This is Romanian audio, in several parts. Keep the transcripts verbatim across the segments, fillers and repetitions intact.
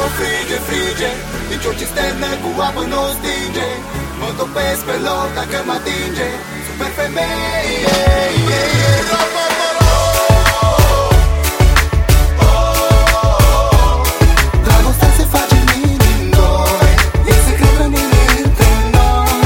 frige, frige, nici o cisternă cu apă nu stinge. Mă topesc pe loc dacă mă atinge super femeie. Dragostea se face în mii din doi, e secret rămâne între noi.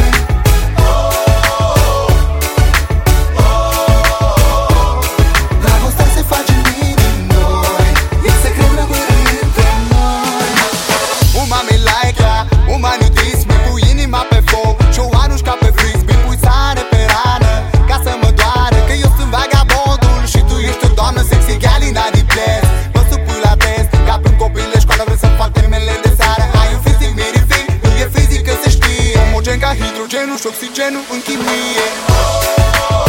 Dragostea se face în mii din doi, e secret rămâne între noi. Uma me like, uma nu dis, mi pui inima pe foc și o arunci ca pe frisbee. Pui sare pe rană ca să mă doară, că eu sunt vagabondul și tu ești o doamnă sexy, gal in adiples. Mă supui la test, ca pe un copil de școală, vrei să fac termenele de seară. Ai un fizic mirific, nu e fizic că se știe, omogen ca hidrogenul și oxigenul în chimie.